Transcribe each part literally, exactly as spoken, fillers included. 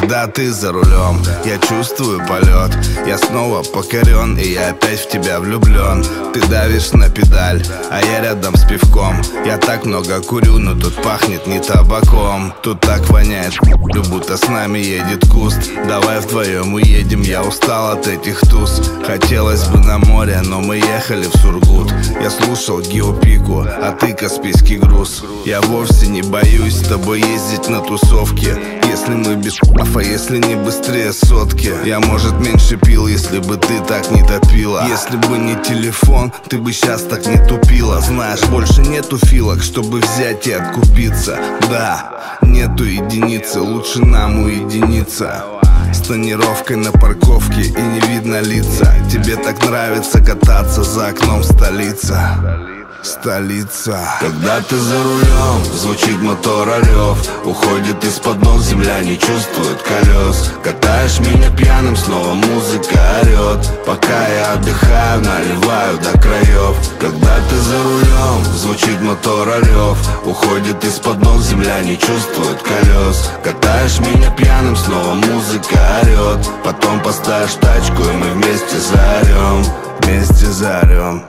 Когда ты за рулем, я чувствую полет. Я снова покорен, и я опять в тебя влюблен. Ты давишь на педаль, а я рядом с пивком. Я так много курю, но тут пахнет не табаком. Тут так воняет, будто с нами едет куст. Давай вдвоем уедем, я устал от этих туз. Хотелось бы на море, но мы ехали в Сургут. Я слушал Геопику, а ты Каспийский груз. Я вовсе не боюсь с тобой ездить на тусовки, если мы без а если не быстрее сотки. Я, может, меньше пил, если бы ты так не топила. Если бы не телефон, ты бы сейчас так не тупила. Знаешь, больше нету филок, чтобы взять и откупиться. Да, нету единицы, лучше нам уединиться. С тонировкой на парковке и не видно лица. Тебе так нравится кататься за окном столица. Столица. Когда ты за рулем, звучит мотор рев. Уходит из-под ног земля, не чувствует колес. Катаешь меня пьяным, снова музыка орет. Пока я отдыхаю, наливаю до краев. Когда ты за рулем, звучит мотор рев. Уходит из-под ног земля, не чувствует колес. Катаешь меня пьяным, снова музыка орет. Потом поставишь тачку, и мы вместе заорем. Вместе заорем.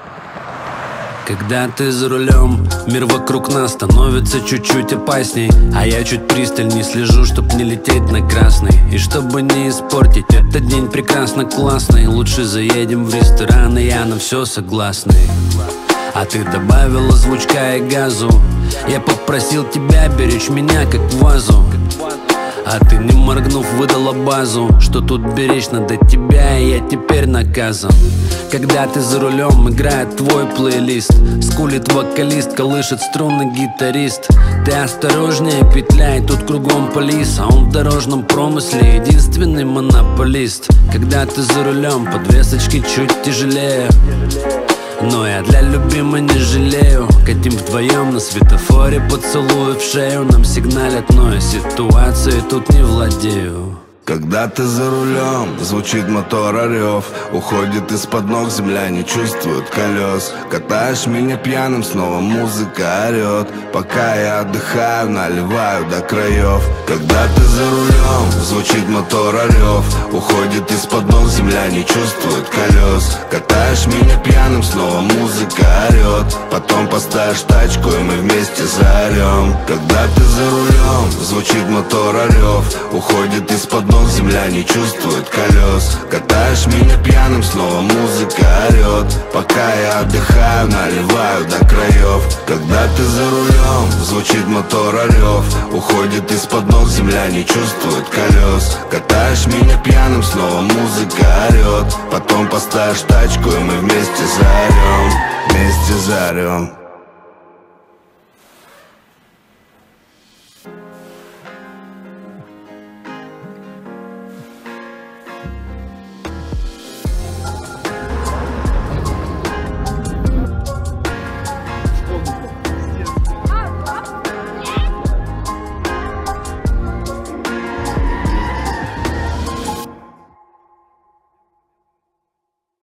Когда ты за рулем, мир вокруг нас становится чуть-чуть опасней. А я чуть пристальней слежу, чтоб не лететь на красный. И чтобы не испортить этот день прекрасно классный, лучше заедем в ресторан, и я на все согласный. А ты добавила звучка и газу. Я попросил тебя беречь меня как вазу, а ты, не моргнув, выдала базу, что тут беречь надо тебя, и я теперь наказан. Когда ты за рулем, играет твой плейлист. Скулит вокалист, колышет струны гитарист. Ты осторожнее, петляй, тут кругом полис. А он в дорожном промысле единственный монополист. Когда ты за рулем, подвесочки чуть тяжелее, но я для любимой не жалею. Катим вдвоем на светофоре, поцелуй в шею. Нам сигналят, но я ситуацией тут не владею. Когда ты за рулем, звучит мотор рев. Уходит из-под ног земля, не чувствует колес. Катаешь меня пьяным, снова музыка орет. Пока я отдыхаю, наливаю до краев. Когда ты за рулем, звучит мотор рев. Уходит из-под ног земля, не чувствует колес. Катаешь меня пьяным, снова музыка орет. Потом поставишь тачку, и мы вместе заорем. Когда ты за рулем, звучит мотор рев. Уходит из-под ног земля, не чувствует колес. Катаешь меня пьяным, снова музыка орет. Пока я отдыхаю, наливаю до краев. Когда ты за рулем, звучит мотор рев. Уходит из-под ног земля, не чувствует колес. Катаешь меня пьяным, снова музыка орет. Потом поставишь тачку, и мы вместе заорем. Вместе заорем.